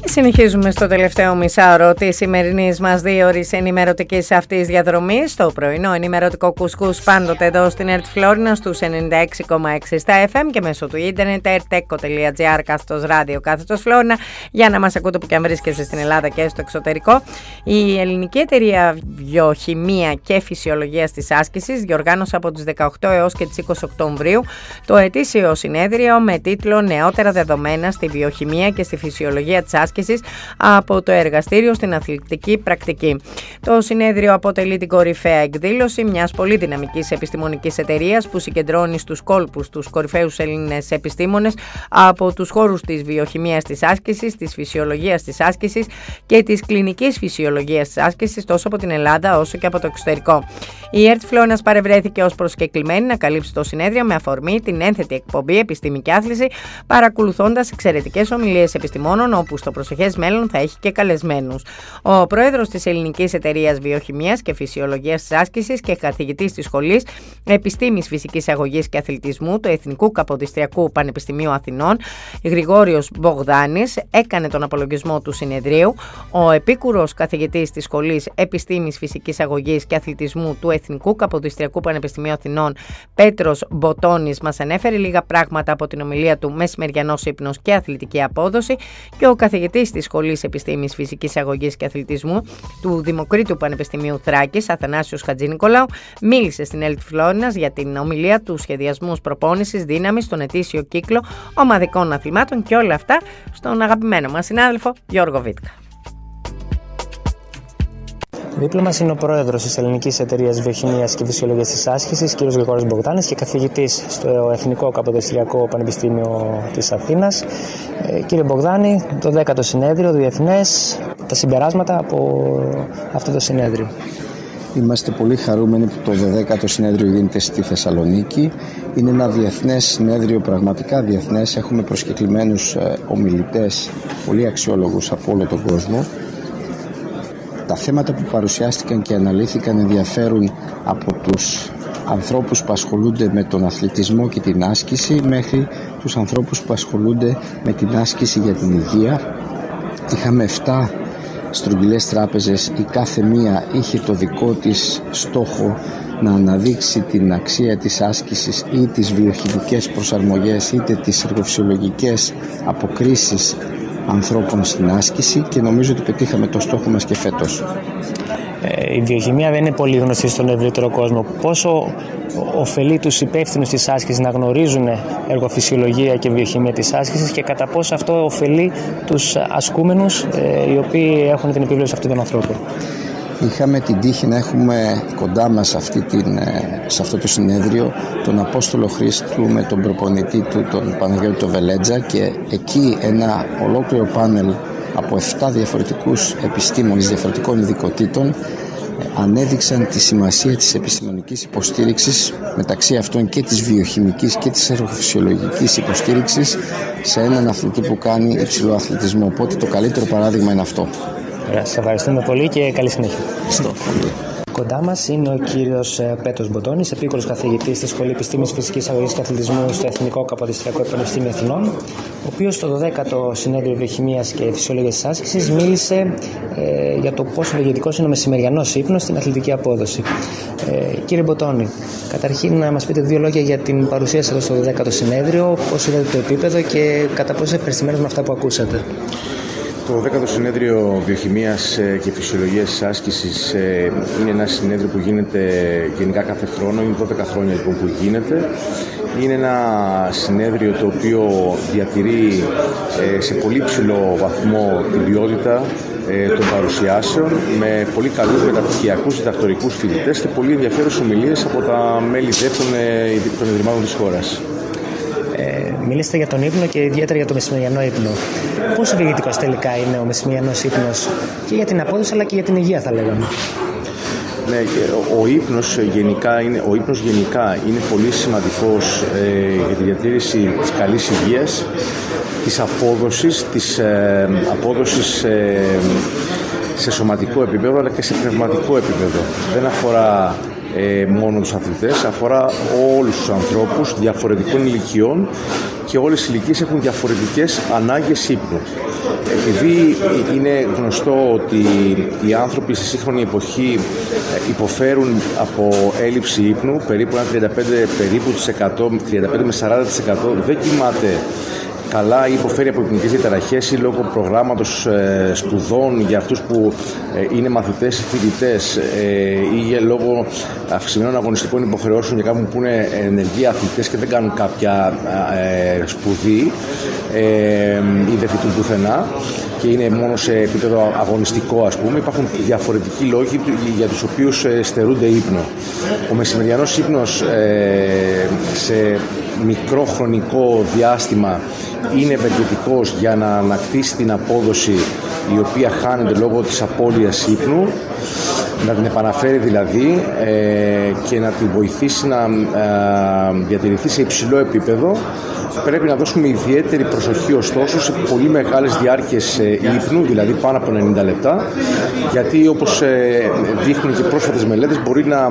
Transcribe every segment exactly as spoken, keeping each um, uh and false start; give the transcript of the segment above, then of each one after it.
Συνεχίζουμε στο τελευταίο μισάωρο της σημερινής μας δύο-ώρης ενημερωτικής αυτής διαδρομής. Το πρωινό ενημερωτικό κουσκούς πάντοτε εδώ στην ΕΡΤ Φλόρινα στους ενενήντα έξι κόμμα έξι στα εφ εμ και μέσω του ίντερνετ ερτέκο τελεία τζι άρ κάθετος ράδιο κάθετος Φλόρινα για να μας ακούτε που και αν βρίσκεστε στην Ελλάδα και στο εξωτερικό. Η Ελληνική Εταιρεία Βιοχημία και Φυσιολογίας της Άσκησης διοργάνωσε από τις δεκαοκτώ έως και τις είκοσι Οκτωβρίου το ετήσιο συνέδριο με τίτλο «Νεότερα δεδομένα στη βιοχημία και στη φυσιολογία της άσκησης από το εργαστήριο στην αθλητική πρακτική». Το συνέδριο αποτελεί την κορυφαία εκδήλωση μιας πολύ δυναμικής επιστημονικής εταιρείας που συγκεντρώνει στους κόλπους τους κορυφαίους Έλληνες επιστήμονες από τους χώρους της βιοχημίας της άσκησης, της φυσιολογίας της άσκησης και της κλινικής φυσιολογίας της άσκησης τόσο από την Ελλάδα όσο και από το εξωτερικό. Η ΕΡΤ Φλόρινας παρευρέθηκε ως προσκεκλημένη να καλύψει το συνέδριο με αφορμή την ένθετη εκπομπή Επιστήμη και Άθληση, παρακολουθώντας εξαιρετικές ομιλίες επιστημόνων όπου στο προσεχές μέλλον θα έχει και καλεσμένους. Ο πρόεδρος της Ελληνικής Εταιρείας Βιοχημίας και Φυσιολογίας της Άσκησης και καθηγητής της Σχολής Επιστήμης Φυσικής Αγωγής και Αθλητισμού του Εθνικού Καποδιστριακού Πανεπιστημίου Αθηνών, Γρηγόριος Μπογδάνης, έκανε τον απολογισμό του συνεδρίου. Ο επίκουρος καθηγητής της Σχολής Επιστήμης Φυσικής Αγωγής και Αθλητισμού του Εθνικού Καποδιστριακού Πανεπιστημίου Αθηνών, Πέτρος Μποτώνης, μας ανέφερε λίγα πράγματα από την ομιλία του «Μεσημεριανός ύπνος και αθλητική απόδοση», και ο καθηγητής της Σχολής Επιστήμης Φυσικής Αγωγής και Αθλητισμού του Δημοκρίτου Πανεπιστημίου Θράκης, Αθανάσιος Χατζηνικολάου, μίλησε στην ΕΡΤ Φλόρινας για την ομιλία του σχεδιασμούς προπόνησης δύναμης στον ετήσιο κύκλο ομαδικών αθλημάτων και όλα αυτά στον αγαπημένο μας συνάδελφο Γιώργο Βίτκα. Δίπλα μας είναι ο πρόεδρος της Ελληνικής Εταιρείας Βιοχημίας και Φυσιολογίας της Άσκησης, κ. Γρηγόριος Μπογδάνης, και καθηγητής στο Εθνικό Καποδιστριακό Πανεπιστήμιο της Αθήνας. Ε, κύριε Μπογδάνη, το δέκατο συνέδριο διεθνές, τα συμπεράσματα από αυτό το συνέδριο. Είμαστε πολύ χαρούμενοι που το δέκατο συνέδριο γίνεται στη Θεσσαλονίκη. Είναι ένα διεθνές συνέδριο, πραγματικά διεθνές. Έχουμε προσκεκλημένους ομιλητές, πολύ αξιόλογους από όλο τον κόσμο. Τα θέματα που παρουσιάστηκαν και αναλύθηκαν ενδιαφέρουν από τους ανθρώπους που ασχολούνται με τον αθλητισμό και την άσκηση μέχρι τους ανθρώπους που ασχολούνται με την άσκηση για την υγεία. Είχαμε εφτά στρογγυλές τράπεζες, η κάθε μία είχε το δικό της στόχο να αναδείξει την αξία της άσκησης ή τις βιοχημικές προσαρμογές είτε τις εργοφυσιολογικές αποκρίσεις ανθρώπων στην άσκηση, και νομίζω ότι πετύχαμε το στόχο μας και φέτος. Ε, η βιοχημία δεν είναι πολύ γνωστή στον ευρύτερο κόσμο. Πόσο ωφελεί τους υπεύθυνους της άσκησης να γνωρίζουν εργοφυσιολογία και βιοχημία της άσκησης και κατά πόσο αυτό ωφελεί τους ασκούμενους ε, οι οποίοι έχουν την επίβλεψη αυτών των ανθρώπων? Είχαμε την τύχη να έχουμε κοντά μας αυτή την, σε αυτό το συνέδριο τον Απόστολο Χρήστου με τον προπονητή του, τον Παναγιώτη Βελέτζα, και εκεί ένα ολόκληρο πάνελ από εφτά διαφορετικούς επιστήμονες διαφορετικών ειδικοτήτων ανέδειξαν τη σημασία της επιστημονικής υποστήριξης, μεταξύ αυτών και της βιοχημικής και της εργοφυσιολογικής υποστήριξης, σε έναν αθλητή που κάνει υψηλό αθλητισμό. Οπότε το καλύτερο παράδειγμα είναι αυτό. Σας ευχαριστούμε πολύ και καλή συνέχεια. Κοντά μας είναι ο κύριος Πέτρος Μποτώνης, επίκουρος καθηγητής στη Σχολή Επιστήμης Φυσικής Αγωγής και Αθλητισμού στο Εθνικό Καποδιστριακό Πανεπιστήμιο Αθηνών, ο οποίος στο δέκατο συνέδριο Βιοχημίας και Φυσιολογίας της Άσκησης μίλησε ε, για το πόσο ευεργετικός είναι ο μεσημεριανός ύπνος στην αθλητική απόδοση. Ε, κύριε Μποτώνη, καταρχήν να μας πείτε δύο λόγια για την παρουσία σας εδώ στο δέκατο συνέδριο, πώς είδατε το επίπεδο και κατά πόσο ευχαριστημένος με αυτά που ακούσατε. Το δέκατο συνέδριο Βιοχημίας και Φυσιολογίας της Άσκησης είναι ένα συνέδριο που γίνεται γενικά κάθε χρόνο, είναι δώδεκα χρόνια λοιπόν που γίνεται. Είναι ένα συνέδριο το οποίο διατηρεί σε πολύ ψηλό βαθμό την ποιότητα των παρουσιάσεων με πολύ καλούς μεταπτυχιακούς διδακτορικούς φοιτητές και πολύ ενδιαφέρουσες ομιλίες από τα μέλη των ιδρυμάτων της χώρας. Ε, μιλήσατε για τον ύπνο και ιδιαίτερα για το μεσημεριανό ύπνο. Πόσο ευεργετικός τελικά είναι ο μεσημεριανός ύπνος και για την απόδοση αλλά και για την υγεία, θα λέγαμε? Ναι, ο ύπνος γενικά είναι, ο ύπνος γενικά είναι πολύ σημαντικός ε, για τη διατήρηση της καλής υγείας, της απόδοσης, της ε, απόδοσης ε, σε σωματικό επίπεδο αλλά και σε πνευματικό επίπεδο. Δεν αφορά ε, μόνο τους αθλητές, αφορά όλους τους ανθρώπους διαφορετικών ηλικιών και όλες οι ηλικίες έχουν διαφορετικές ανάγκες ύπνου. επειδή είναι γνωστό ότι οι άνθρωποι στη σύγχρονη εποχή υποφέρουν από έλλειψη ύπνου, περίπου ένα τριάντα πέντε περίπου τοις εκατό, τριάντα πέντε με σαράντα τοις εκατό δεν κοιμάται καλά ή υποφέρει από υπνητικές διαταραχές ή λόγω προγράμματος ε, σπουδών για αυτούς που ε, είναι μαθητές ή φοιτητές ε, ή για λόγω αυξημένων αγωνιστικών υποχρεώσεων για κάποιους που είναι ενεργοί αθλητές και δεν κάνουν κάποια ε, σπουδή ε, ή δεν φοιτούν πουθενά και είναι μόνο σε επίπεδο αγωνιστικό, ας πούμε. Υπάρχουν διαφορετικοί λόγοι για τους οποίους ε, στερούνται ύπνο. Ο μεσημεριανός ύπνος ε, σε μικρό χρονικό διάστημα είναι ευεργετικός για να ανακτήσει την απόδοση η οποία χάνεται λόγω της απώλειας ύπνου, να την επαναφέρει δηλαδή ε, και να την βοηθήσει να ε, διατηρηθεί σε υψηλό επίπεδο. Πρέπει να δώσουμε ιδιαίτερη προσοχή ωστόσο σε πολύ μεγάλες διάρκειες ε, ύπνου, δηλαδή πάνω από ενενήντα λεπτά, γιατί όπως ε, δείχνουν και πρόσφατες μελέτες μπορεί να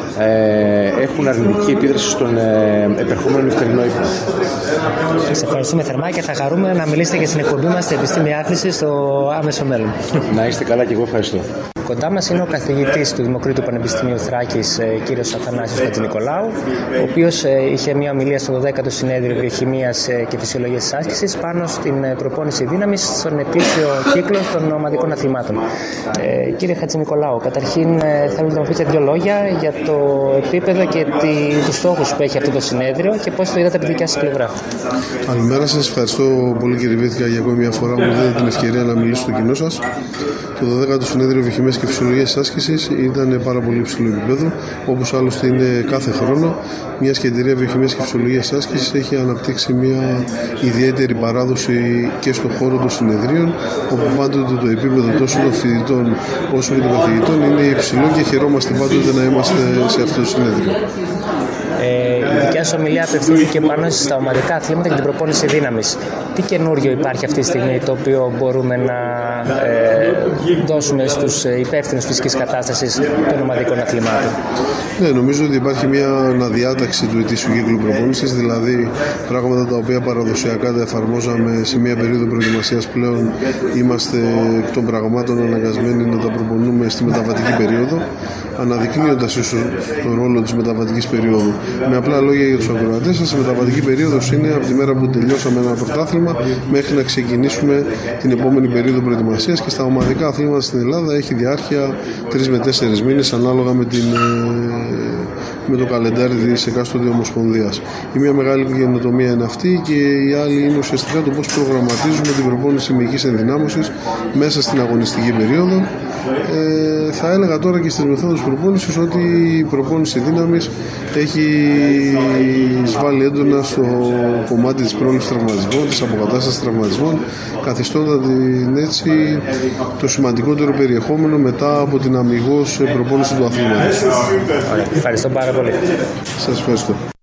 ε, έχουν αρνητική επίδραση στον ε, επερχόμενο νυχτερινό ύπνο. Σας ευχαριστούμε θερμά και θα χαρούμε να μιλήσετε και στην εκπομπή μας στην Επιστήμη Άθλησης στο άμεσο μέλλον. Να είστε καλά και εγώ ευχαριστώ. Κοντά μας είναι ο καθηγητής του Δημοκρίτου Πανεπιστημίου Θράκης, κύριος Αθανάσιος Χατζηνικολάου, ο οποίος είχε μια ομιλία στο δωδέκατο Συνέδριο Βιοχημίας και Φυσιολογίας της Άσκησης πάνω στην προπόνηση δύναμης στον ετήσιο κύκλο των ομαδικών αθλημάτων. Ε, κύριε Χατζηνικολάου, καταρχήν θέλω να μου πείτε δύο λόγια για το επίπεδο και τη, τους στόχους που έχει αυτό το συνέδριο και πώς το είδατε από τη δικιά σας πλευρά. Καλημέρα σας, ευχαριστώ πολύ κύριε Βίθηκα για ακόμη μια φορά που μου δίνετε την ευκαιρία να μιλήσω στο κοινό σας. Το δωδέκατο Συνέδριο Βιοχημίας και Φυσιολογίας της Άσκησης ήταν πάρα πολύ υψηλό επίπεδο, όπως άλλωστε είναι κάθε χρόνο. Μια και η εταιρεία Βιοχημίας και Φυσιολογίας της Άσκησης έχει αναπτύξει μια ιδιαίτερη παράδοση και στον χώρο των συνεδρίων, όπου πάντοτε το επίπεδο τόσο των φοιτητών όσο και των καθηγητών είναι υψηλό και χαιρόμαστε πάντοτε να είμαστε σε αυτό το συνέδριο. Ε, η δικιά σας ομιλία απευθύνθηκε πάνω στα ομαδικά αθλήματα και την προπόνηση δύναμης. Τι καινούριο υπάρχει αυτή τη στιγμή το οποίο μπορούμε να ε, δώσουμε στους υπεύθυνους φυσικής κατάστασης των ομαδικών αθλημάτων? Ναι, νομίζω ότι υπάρχει μια αναδιάταξη του ετήσιου κύκλου προπόνησης, δηλαδή πράγματα τα οποία παραδοσιακά τα εφαρμόζαμε σε μια περίοδο προετοιμασίας, πλέον είμαστε εκ των πραγμάτων αναγκασμένοι να τα προπονούμε στη μεταβατική περίοδο, αναδεικνύοντας ίσως το ρόλο της μεταβατικής περίοδου. Με απλά λόγια για τους ακροατές σας, η μεταβατική περίοδος είναι από τη μέρα που τελειώσαμε ένα πρωτάθλημα μέχρι να ξεκινήσουμε την επόμενη περίοδο προετοιμασίας, και στα ομαδικά αθλήματα στην Ελλάδα έχει διάρκεια τρεις με τέσσερις μήνες ανάλογα με, την, με το καλεντάρι της εκάστοτε ομοσπονδίας. Η μια μεγάλη καινοτομία είναι αυτή, και η άλλη είναι ουσιαστικά το πώς προγραμματίζουμε την προπόνηση μυϊκής ενδυνάμωσης μέσα στην αγωνιστική περίοδο. Ε, θα έλεγα τώρα και στις μεθόδους προπόνησης ότι η προπόνηση δύναμης έχει εισβάλει έντονα στο κομμάτι της πρόληψης τραυματισμών, της αποκατάστασης τραυματισμών, καθιστώντας την έτσι το σημαντικότερο περιεχόμενο μετά από την αμιγώς προπόνηση του αθλήματος. Ευχαριστώ πάρα πολύ. Σας ευχαριστώ.